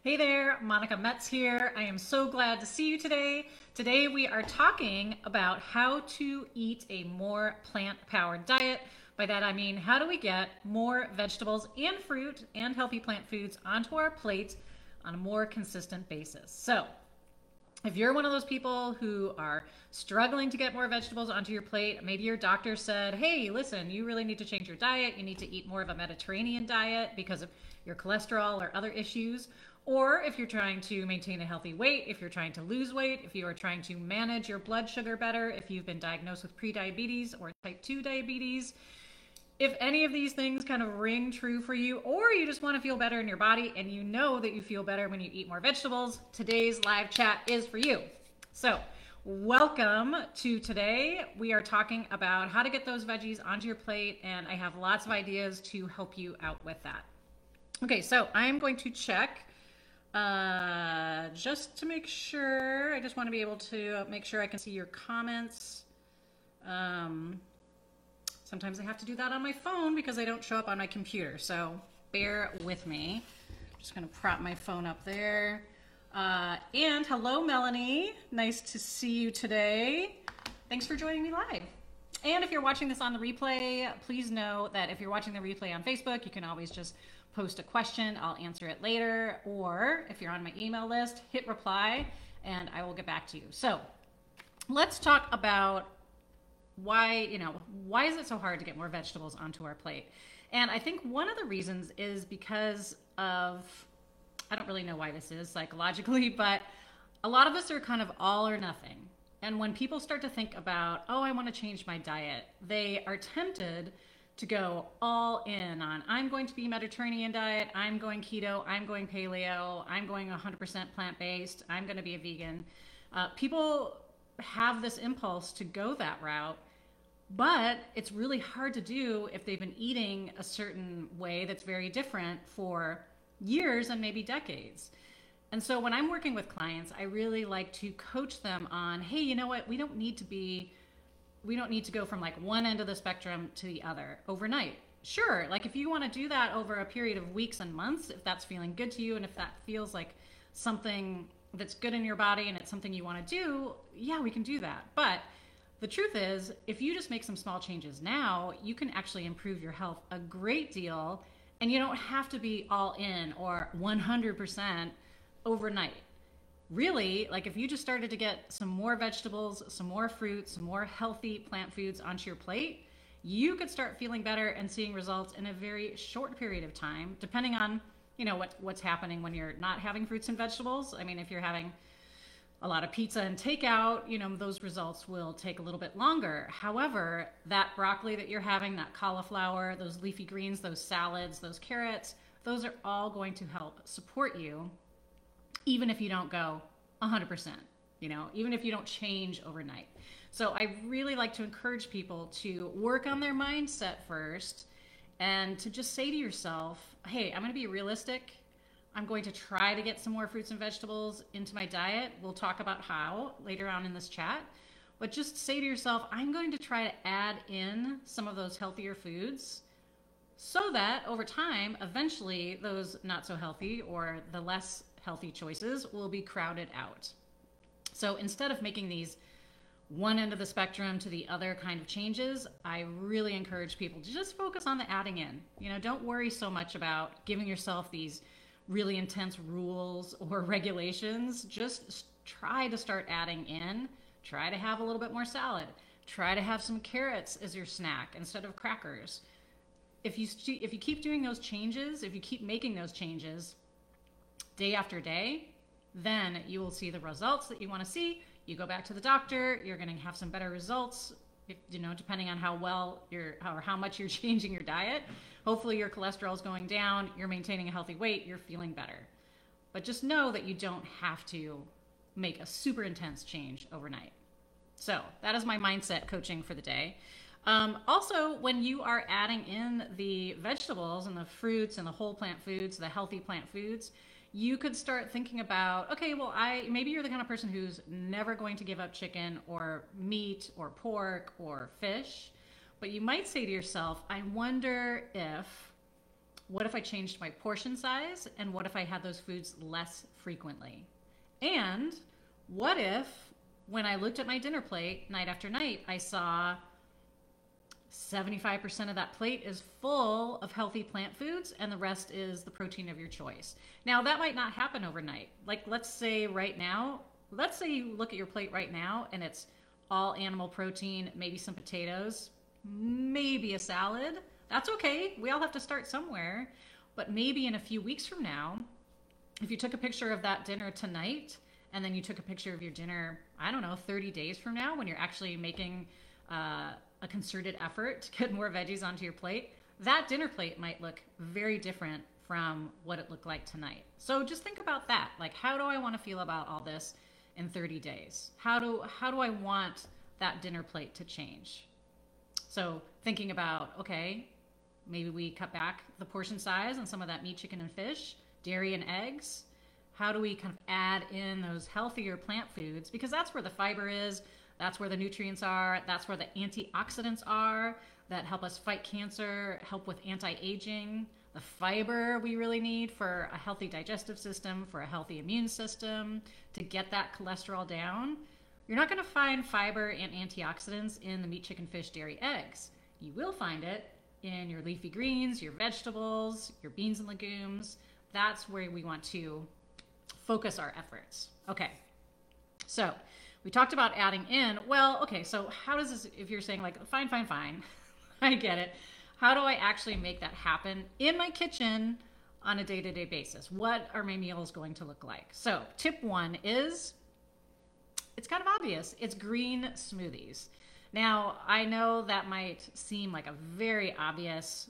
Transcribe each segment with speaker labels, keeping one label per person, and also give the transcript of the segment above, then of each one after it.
Speaker 1: Hey there, Monica Metz here. I am so glad to see you today. Today we are talking about how to eat a more plant-powered diet. By that I mean, how do we get more vegetables and fruit and healthy plant foods onto our plate on a more consistent basis. So, if you're one of those people who are struggling to get more vegetables onto your plate, maybe your doctor said, hey, listen, you really need to change your diet. You need to eat more of a Mediterranean diet because of your cholesterol or other issues. Or if you're trying to maintain a healthy weight, if you're trying to lose weight, if you are trying to manage your blood sugar better, if you've been diagnosed with prediabetes or type 2 diabetes, if any of these things kind of ring true for you, or you just want to feel better in your body and you know that you feel better when you eat more vegetables, today's live chat is for you. So, welcome to today. We are talking about how to get those veggies onto your plate, and I have lots of ideas to help you out with that. Okay, so I'm going to check just to make sure. I just want to be able to make sure I can see your comments. Um, Sometimes I have to do that on my phone because they don't show up on my computer. So bear with me. I'm just going to prop my phone up there. And hello, Melanie. Nice to see you today. Thanks for joining me live. And if you're watching this on the replay, please know that if you're watching the replay on Facebook, you can always just post a question. I'll answer it later. Or if you're on my email list, hit reply and I will get back to you. So let's talk about why is it so hard to get more vegetables onto our plate? And I think one of the reasons is because of, I don't really know why this is psychologically, but a lot of us are kind of all or nothing. And when people start to think about, oh, I want to change my diet, they are tempted to go all in on, I'm going to be Mediterranean diet, I'm going keto, I'm going paleo, I'm going 100% plant-based, I'm going to be a vegan. People have this impulse to go that route, but it's really hard to do if they've been eating a certain way that's very different for years and maybe decades. And so when I'm working with clients, I really like to coach them on, hey, you know what? We don't need to go from like one end of the spectrum to the other overnight. Sure, like if you want to do that over a period of weeks and months, if that's feeling good to you and if that feels like something that's good in your body and it's something you want to do, yeah, we can do that. But the truth is, if you just make some small changes now, you can actually improve your health a great deal and you don't have to be all in or 100% overnight. Really, like if you just started to get some more vegetables, some more fruit, some more healthy plant foods onto your plate, you could start feeling better and seeing results in a very short period of time, depending on, what's happening when you're not having fruits and vegetables. I mean, if you're having a lot of pizza and takeout, those results will take a little bit longer. However, that broccoli that you're having, that cauliflower, those leafy greens, those salads, those carrots, those are all going to help support you, even if you don't go 100%, even if you don't change overnight. So I really like to encourage people to work on their mindset first and to just say to yourself, hey, I'm going to be realistic. I'm going to try to get some more fruits and vegetables into my diet. We'll talk about how later on in this chat. But just say to yourself, I'm going to try to add in some of those healthier foods so that over time, eventually, those not so healthy or the less healthy choices will be crowded out. So instead of making these one end of the spectrum to the other kind of changes, I really encourage people to just focus on the adding in. Don't worry so much about giving yourself these really intense rules or regulations. Just try to start adding in. Try to have a little bit more salad. Try to have some carrots as your snack instead of crackers. If you keep doing those changes, if you keep making those changes day after day, then you will see the results that you want to see. You go back to the doctor, you're going to have some better results, depending on how much you're changing your diet. Hopefully your cholesterol is going down, you're maintaining a healthy weight, you're feeling better. But just know that you don't have to make a super intense change overnight. So that is my mindset coaching for the day. Also, when you are adding in the vegetables and the fruits and the whole plant foods, the healthy plant foods, you could start thinking about, okay, well, maybe you're the kind of person who's never going to give up chicken or meat or pork or fish, but you might say to yourself, I wonder if What if I changed my portion size? And what if I had those foods less frequently? And what if when I looked at my dinner plate night after night, I saw 75% of that plate is full of healthy plant foods and the rest is the protein of your choice. Now, that might not happen overnight. Like, let's say you look at your plate right now and it's all animal protein, maybe some potatoes, maybe a salad. That's okay. We all have to start somewhere. But maybe in a few weeks from now, if you took a picture of that dinner tonight and then you took a picture of your dinner, I don't know, 30 days from now when you're actually making a concerted effort to get more veggies onto your plate, that dinner plate might look very different from what it looked like tonight. So just think about that. Like, how do I want to feel about all this in 30 days? How do I want that dinner plate to change? So thinking about, okay, maybe we cut back the portion size on some of that meat, chicken, and fish, dairy and eggs. How do we kind of add in those healthier plant foods? Because that's where the fiber is. That's where the nutrients are. That's where the antioxidants are that help us fight cancer, help with anti-aging. The fiber we really need for a healthy digestive system, for a healthy immune system, to get that cholesterol down. You're not going to find fiber and antioxidants in the meat, chicken, fish, dairy, eggs. You will find it in your leafy greens, your vegetables, your beans and legumes. That's where we want to focus our efforts. Okay, so we talked about adding in. Well, okay, so how does this, if you're saying like, fine, I get it. How do I actually make that happen in my kitchen on a day-to-day basis? What are my meals going to look like? So tip one is, it's kind of obvious. It's green smoothies. Now, I know that might seem like a very obvious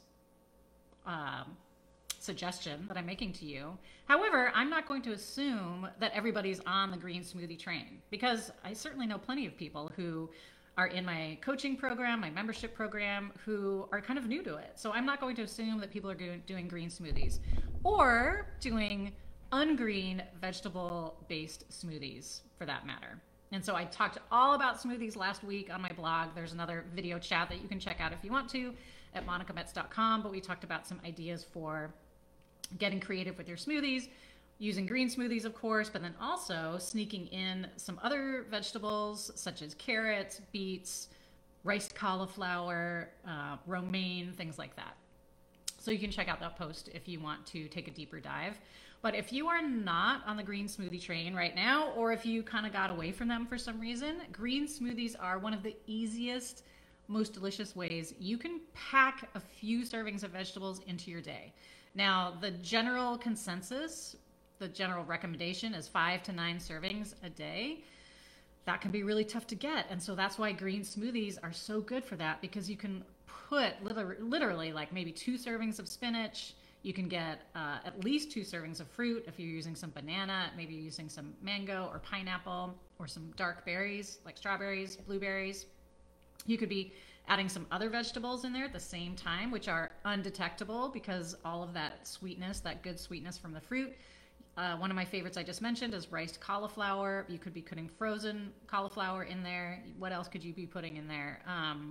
Speaker 1: suggestion that I'm making to you. However, I'm not going to assume that everybody's on the green smoothie train, because I certainly know plenty of people who are in my coaching program, my membership program, who are kind of new to it. So I'm not going to assume that people are doing green smoothies or doing ungreen vegetable-based smoothies for that matter. And so I talked all about smoothies last week on my blog. There's another video chat that you can check out if you want to at monicametz.com, but we talked about some ideas for getting creative with your smoothies, using green smoothies, of course, but then also sneaking in some other vegetables such as carrots, beets, riced cauliflower, romaine, things like that. So you can check out that post if you want to take a deeper dive. But if you are not on the green smoothie train right now, or if you kind of got away from them for some reason, green smoothies are one of the easiest, most delicious ways you can pack a few servings of vegetables into your day. Now, the general consensus, the general recommendation is 5 to 9 servings a day. That can be really tough to get. And so that's why green smoothies are so good for that, because you can put literally like maybe 2 servings of spinach. You can get at least 2 servings of fruit if you're using some banana, maybe you're using some mango or pineapple or some dark berries like strawberries, blueberries. You could be adding some other vegetables in there at the same time, which are undetectable because all of that sweetness, that good sweetness from the fruit. One of my favorites I just mentioned is riced cauliflower. You could be putting frozen cauliflower in there. What else could you be putting in there?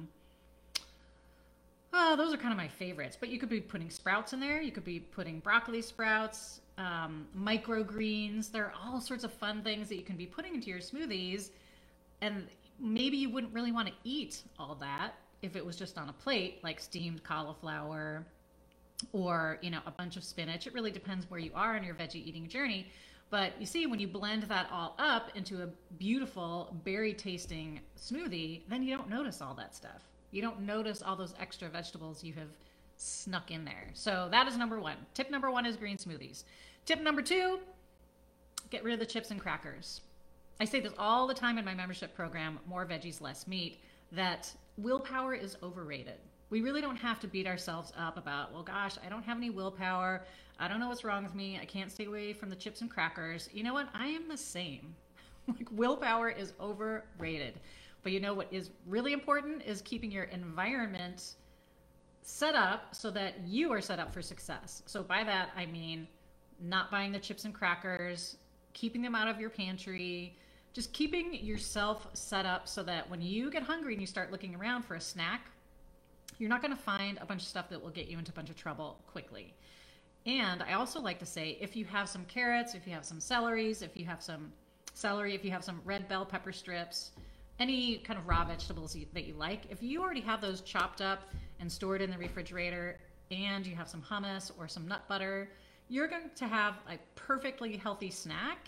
Speaker 1: Those are kind of my favorites, but you could be putting sprouts in there. You could be putting broccoli sprouts, microgreens. There are all sorts of fun things that you can be putting into your smoothies. And maybe you wouldn't really want to eat all that if it was just on a plate, like steamed cauliflower or, a bunch of spinach. It really depends where you are in your veggie eating journey. But you see, when you blend that all up into a beautiful berry tasting smoothie, then you don't notice all that stuff. You don't notice all those extra vegetables you have snuck in there. So that is number one. Tip number one is green smoothies. Tip number two, get rid of the chips and crackers. I say this all the time in my membership program, More Veggies, Less Meat, that willpower is overrated. We really don't have to beat ourselves up about, well, gosh, I don't have any willpower. I don't know what's wrong with me. I can't stay away from the chips and crackers. You know what? I am the same. Like, willpower is overrated. But you know what is really important is keeping your environment set up so that you are set up for success. So by that, I mean not buying the chips and crackers, keeping them out of your pantry, just keeping yourself set up so that when you get hungry and you start looking around for a snack, you're not going to find a bunch of stuff that will get you into a bunch of trouble quickly. And I also like to say, if you have some carrots, if you have some celeries, if you have some celery, if you have some red bell pepper strips, any kind of raw vegetables that you like, if you already have those chopped up and stored in the refrigerator, and you have some hummus or some nut butter, you're going to have a perfectly healthy snack,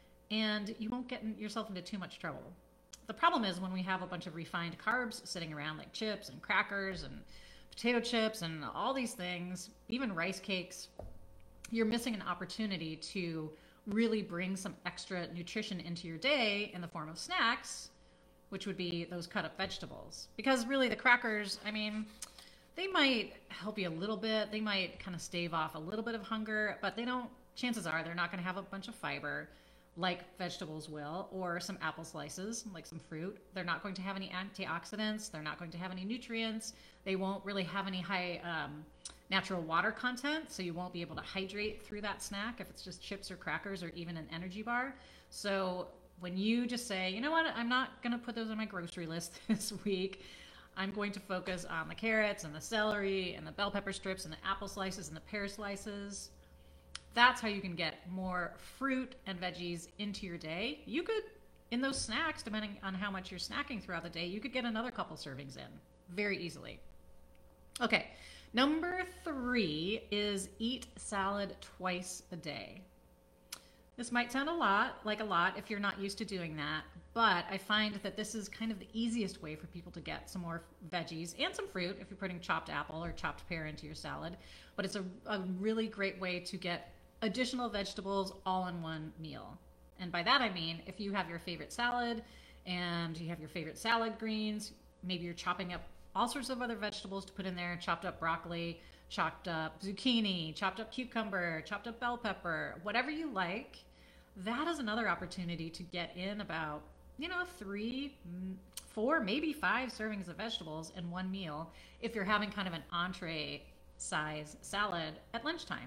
Speaker 1: and you won't get yourself into too much trouble. The problem is when we have a bunch of refined carbs sitting around, like chips and crackers and potato chips and all these things, even rice cakes, you're missing an opportunity to really bring some extra nutrition into your day in the form of snacks, which would be those cut up vegetables. Because really, the crackers, I mean, they might help you a little bit. They might kind of stave off a little bit of hunger, but they don't, chances are they're not going to have a bunch of fiber like vegetables will, or some apple slices, like some fruit. They're not going to have any antioxidants. They're not going to have any nutrients. They won't really have any high natural water content, so you won't be able to hydrate through that snack if it's just chips or crackers or even an energy bar. So when you just say, you know what, I'm not going to put those on my grocery list this week. I'm going to focus on the carrots and the celery and the bell pepper strips and the apple slices and the pear slices. That's how you can get more fruit and veggies into your day. You could, in those snacks, depending on how much you're snacking throughout the day, you could get another couple servings in very easily. Okay, number 3 is eat salad twice a day. This might sound like a lot if you're not used to doing that, but I find that this is kind of the easiest way for people to get some more veggies and some fruit if you're putting chopped apple or chopped pear into your salad. But it's a really great way to get additional vegetables all in one meal. And by that I mean, if you have your favorite salad and you have your favorite salad greens, maybe you're chopping up all sorts of other vegetables to put in there, chopped up broccoli, chopped up zucchini, chopped up cucumber, chopped up bell pepper, whatever you like. That is another opportunity to get in about, 3, 4, maybe 5 servings of vegetables in one meal if you're having kind of an entree size salad at lunchtime.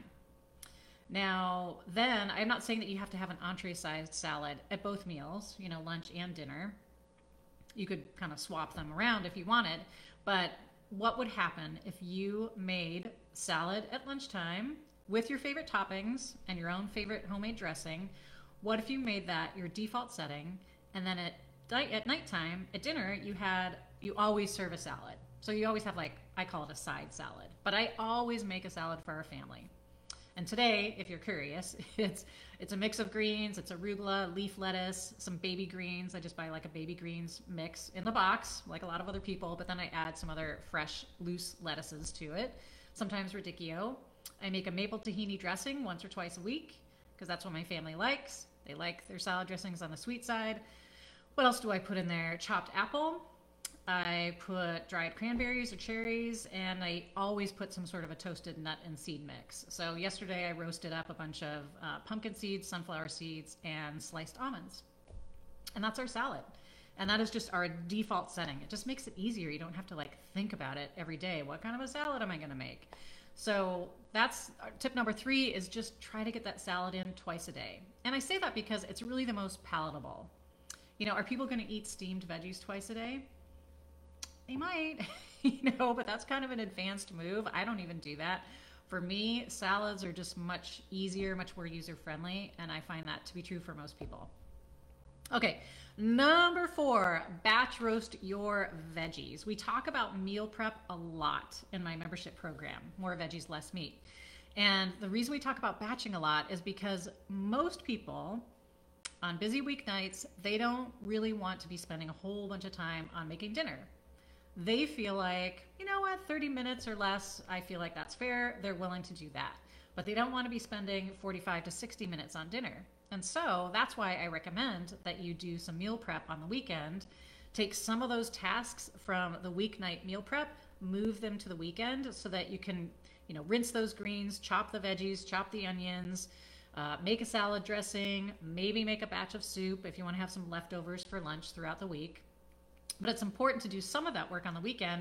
Speaker 1: Now, then, I'm not saying that you have to have an entree-sized salad at both meals, lunch and dinner. You could kind of swap them around if you wanted. But what would happen if you made salad at lunchtime with your favorite toppings and your own favorite homemade dressing? What if you made that your default setting, and then at nighttime, at dinner, you always serve a salad. So you always have, I call it a side salad. But I always make a salad for our family. And today, if you're curious, it's a mix of greens. It's arugula, leaf lettuce, some baby greens. I just buy a baby greens mix in the box, like a lot of other people, but then I add some other fresh, loose lettuces to it, sometimes radicchio. I make a maple tahini dressing once or twice a week because that's what my family likes. They like their salad dressings on the sweet side. What else do I put in there? Chopped apple. I put dried cranberries or cherries, and I always put some sort of a toasted nut and seed mix. So yesterday I roasted up a bunch of pumpkin seeds, sunflower seeds, and sliced almonds. And that's our salad. And that is just our default setting. It just makes it easier. You don't have to think about it every day. What kind of a salad am I going to make? So that's tip number 3 is just try to get that salad in twice a day. And I say that because it's really the most palatable. Are people going to eat steamed veggies twice a day? They might, but that's kind of an advanced move. I don't even do that. For me, salads are just much easier, much more user-friendly, and I find that to be true for most people. Okay, number 4, batch roast your veggies. We talk about meal prep a lot in my membership program, More Veggies, Less Meat. And the reason we talk about batching a lot is because most people on busy weeknights, they don't really want to be spending a whole bunch of time on making dinner. They feel like, 30 minutes or less, I feel like that's fair. They're willing to do that. But they don't want to be spending 45 to 60 minutes on dinner. And so that's why I recommend that you do some meal prep on the weekend. Take some of those tasks from the weeknight meal prep, move them to the weekend so that you can, rinse those greens, chop the veggies, chop the onions, make a salad dressing, maybe make a batch of soup if you want to have some leftovers for lunch throughout the week. But it's important to do some of that work on the weekend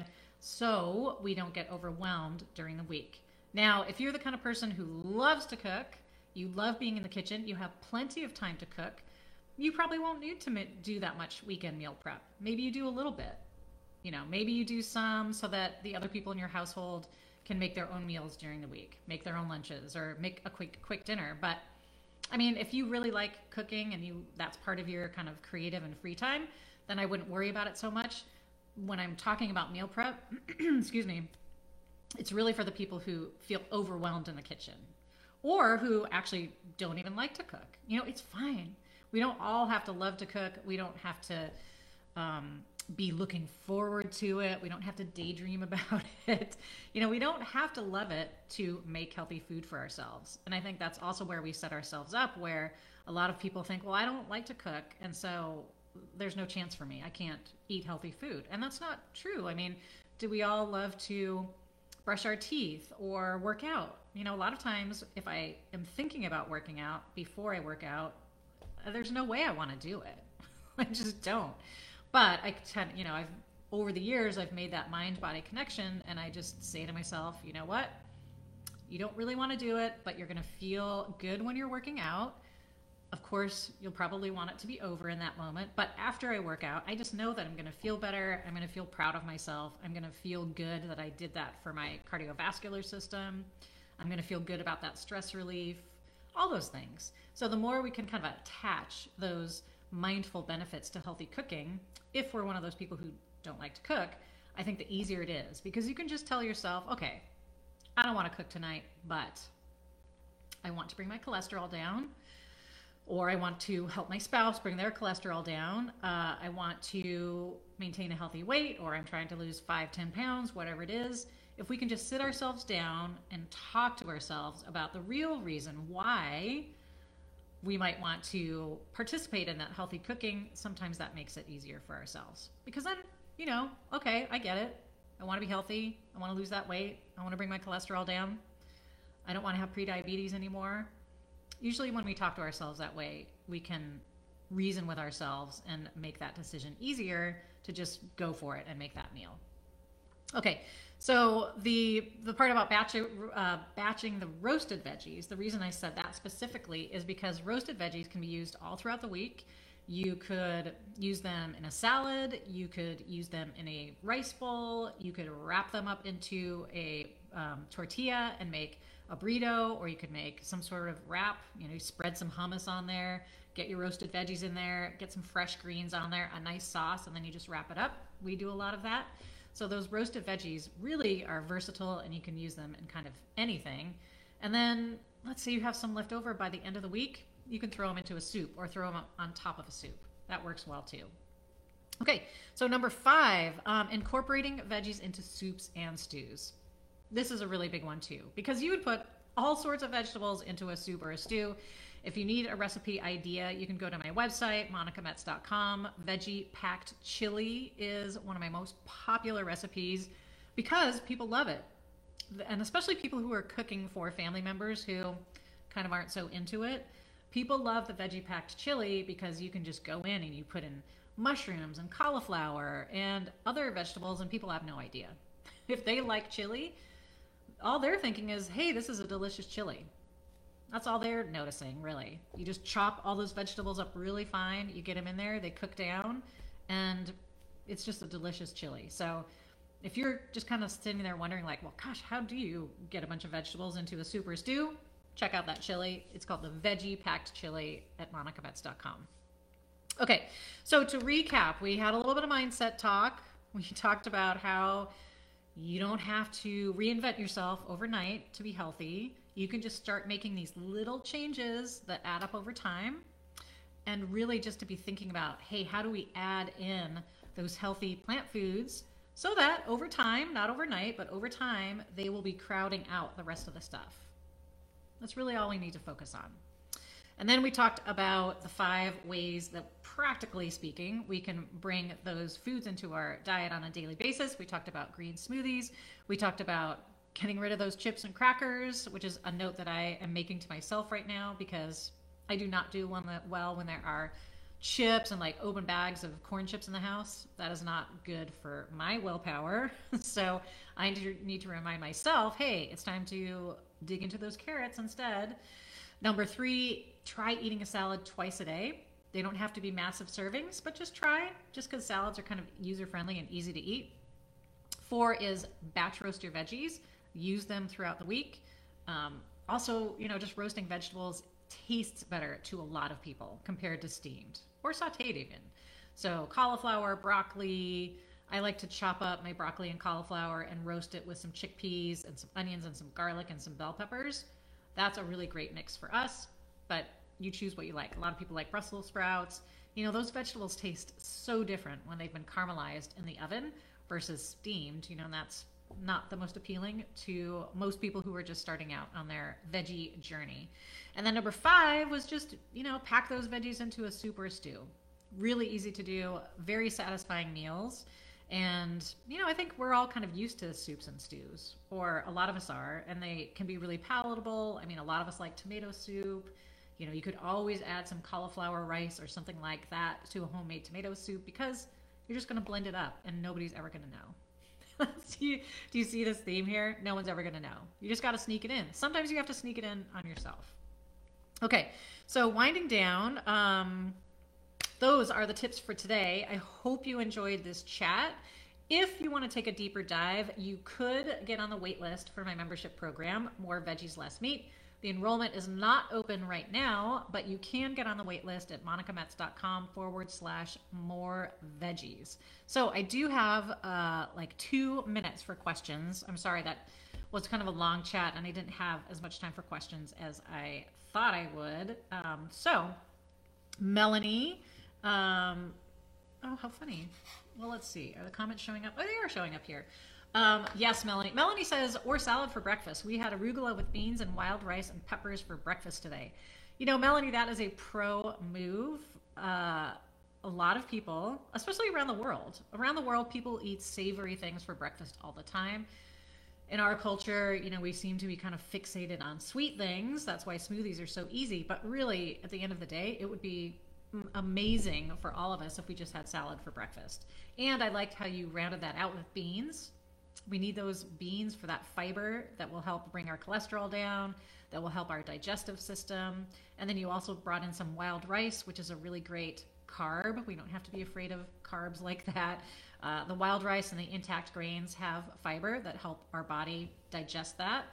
Speaker 1: so we don't get overwhelmed during the week. Now, if you're the kind of person who loves to cook, you love being in the kitchen, you have plenty of time to cook, you probably won't need to do that much weekend meal prep. Maybe you do a little bit. Maybe you do some so that the other people in your household can make their own meals during the week, make their own lunches, or make a quick dinner. But I mean, if you really like cooking and that's part of your kind of creative and free time, then I wouldn't worry about it so much. When I'm talking about meal prep, excuse me, it's really for the people who feel overwhelmed in the kitchen or who actually don't even like to cook. It's fine. We don't all have to love to cook. We don't have to be looking forward to it. We don't have to daydream about it. We don't have to love it to make healthy food for ourselves. And I think that's also where we set ourselves up, where a lot of people think, well, I don't like to cook, and so there's no chance for me. I can't eat healthy food. And that's not true. I mean, do we all love to brush our teeth or work out? A lot of times if I am thinking about working out before I work out, there's no way I want to do it. I just don't. But over the years, I've made that mind-body connection, and I just say to myself, you know what? You don't really want to do it, but you're going to feel good when you're working out. Of course, you'll probably want it to be over in that moment. But after I work out, I just know that I'm going to feel better. I'm going to feel proud of myself. I'm going to feel good that I did that for my cardiovascular system. I'm going to feel good about that stress relief, all those things. So the more we can kind of attach those mindful benefits to healthy cooking, if we're one of those people who don't like to cook, I think the easier it is, because you can just tell yourself, okay, I don't want to cook tonight, but I want to bring my cholesterol down, or I want to help my spouse bring their cholesterol down. I want to maintain a healthy weight, or I'm trying to lose 5-10 pounds, whatever it is. If we can just sit ourselves down and talk to ourselves about the real reason why we might want to participate in that healthy cooking, sometimes that makes it easier for ourselves. Because then, okay, I get it. I want to be healthy. I want to lose that weight. I want to bring my cholesterol down. I don't want to have prediabetes anymore. Usually when we talk to ourselves that way, we can reason with ourselves and make that decision easier to just go for it and make that meal. Okay, so the part about batching the roasted veggies, the reason I said that specifically is because roasted veggies can be used all throughout the week. You could use them in a salad. You could use them in a rice bowl. You could wrap them up into a tortilla and make a burrito, or you could make some sort of wrap. You spread some hummus on there, get your roasted veggies in there, get some fresh greens on there, a nice sauce, and then you just wrap it up. We do a lot of that. So those roasted veggies really are versatile, and you can use them in kind of anything. And then let's say you have some left over by the end of the week, you can throw them into a soup or throw them on top of a soup. That works well too. Okay, so number 5, incorporating veggies into soups and stews. This is a really big one too, because you would put all sorts of vegetables into a soup or a stew. If you need a recipe idea, you can go to my website, monicametz.com. Veggie packed chili is one of my most popular recipes because people love it. And especially people who are cooking for family members who kind of aren't so into it. People love the veggie packed chili because you can just go in and you put in mushrooms and cauliflower and other vegetables, and people have no idea. If they like chili, all they're thinking is, hey, this is a delicious chili. That's all they're noticing, really. You just chop all those vegetables up really fine. You get them in there, they cook down, and it's just a delicious chili. So if you're just kind of sitting there wondering like, well, gosh, how do you get a bunch of vegetables into a soup or stew? Check out that chili. It's called the Veggie Packed Chili at monicametz.com. Okay, so to recap, we had a little bit of mindset talk. We talked about how you don't have to reinvent yourself overnight to be healthy. You can just start making these little changes that add up over time, and really just to be thinking about, hey, how do we add in those healthy plant foods so that over time, not overnight, but over time, they will be crowding out the rest of the stuff. That's really all we need to focus on. And then we talked about the 5 ways that, practically speaking, we can bring those foods into our diet on a daily basis. We talked about green smoothies. We talked about getting rid of those chips and crackers, which is a note that I am making to myself right now because I do not do well when there are chips and like open bags of corn chips in the house. That is not good for my willpower. So I need to remind myself, hey, it's time to dig into those carrots instead. Number 3, try eating a salad twice a day. They don't have to be massive servings, but just try, just because salads are kind of user-friendly and easy to eat. 4 is batch roast your veggies. use them throughout the week. Also, just roasting vegetables tastes better to a lot of people compared to steamed or sauteed even. So cauliflower, broccoli. I like to chop up my broccoli and cauliflower and roast it with some chickpeas and some onions and some garlic and some bell peppers. That's a really great mix for us, but you choose what you like. A lot of people like Brussels sprouts. Those vegetables taste so different when they've been caramelized in the oven versus steamed, and that's not the most appealing to most people who are just starting out on their veggie journey. And then number 5 was just, pack those veggies into a soup or a stew. Really easy to do, very satisfying meals. And, I think we're all kind of used to soups and stews, or a lot of us are, and they can be really palatable. I mean, a lot of us like tomato soup. You could always add some cauliflower rice or something like that to a homemade tomato soup because you're just going to blend it up and nobody's ever going to know. Do you see this theme here? No one's ever going to know. You just got to sneak it in. Sometimes you have to sneak it in on yourself. Okay, so winding down, those are the tips for today. I hope you enjoyed this chat. If you want to take a deeper dive, you could get on the wait list for my membership program, More Veggies, Less Meat. The enrollment is not open right now, but you can get on the wait list at monicametz.com/more veggies. So I do have like 2 minutes for questions. I'm sorry, that was kind of a long chat and I didn't have as much time for questions as I thought I would. So Melanie, oh, how funny. Well, let's see. Are the comments showing up? Oh, they are showing up here. Yes, Melanie. Melanie says, or salad for breakfast. We had arugula with beans and wild rice and peppers for breakfast today. Melanie, that is a pro move. A lot of people, especially around the world, people eat savory things for breakfast all the time. In our culture, we seem to be kind of fixated on sweet things. That's why smoothies are so easy. But really, at the end of the day, it would be amazing for all of us if we just had salad for breakfast. And I liked how you rounded that out with beans. We need those beans for that fiber that will help bring our cholesterol down, that will help our digestive system. And then you also brought in some wild rice, which is a really great carb. We don't have to be afraid of carbs like that. The wild rice and the intact grains have fiber that help our body digest that.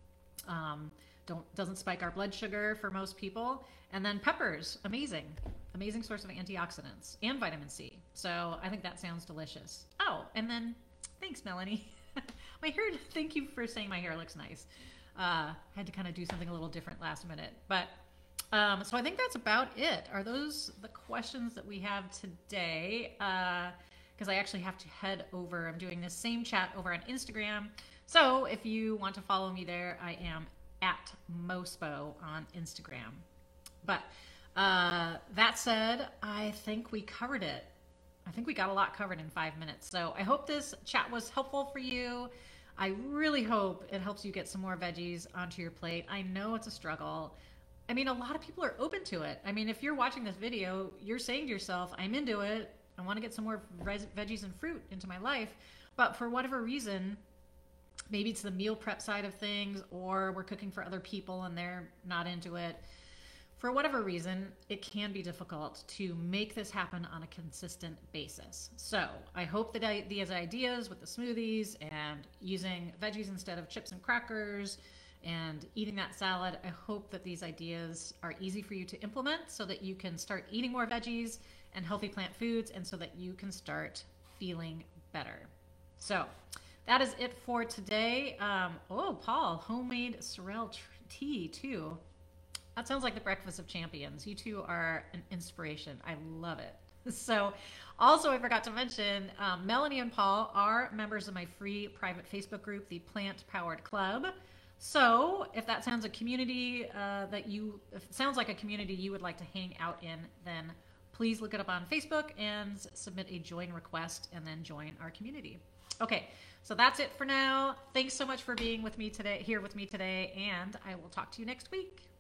Speaker 1: Doesn't spike our blood sugar for most people. And then peppers, amazing source of antioxidants and vitamin C. So I think that sounds delicious. Oh, and then thanks, Melanie. My hair, thank you for saying my hair looks nice. Had to kind of do something a little different last minute. But so I think that's about it. Are those the questions that we have today? Because I actually have to head over. I'm doing this same chat over on Instagram. So if you want to follow me there, I am at Mospo on Instagram. But that said, I think we covered it. I think we got a lot covered in 5 minutes. So I hope this chat was helpful for you. I really hope it helps you get some more veggies onto your plate. I know it's a struggle. I mean, a lot of people are open to it. I mean, if you're watching this video, you're saying to yourself, I'm into it. I want to get some more veggies and fruit into my life. But for whatever reason, maybe it's the meal prep side of things, or we're cooking for other people and they're not into it. For whatever reason, it can be difficult to make this happen on a consistent basis. So I hope that these ideas with the smoothies and using veggies instead of chips and crackers and eating that salad, I hope that these ideas are easy for you to implement so that you can start eating more veggies and healthy plant foods, and so that you can start feeling better. So that is it for today. Oh, Paul, homemade sorrel tea too. That sounds like the breakfast of champions. You two are an inspiration. I love it. So also, I forgot to mention, Melanie and Paul are members of my free private Facebook group, the Plant Powered Club. So if that sounds if it sounds like a community you would like to hang out in, then please look it up on Facebook and submit a join request and then join our community. Okay, so that's it for now. Thanks so much for being here with me today, and I will talk to you next week.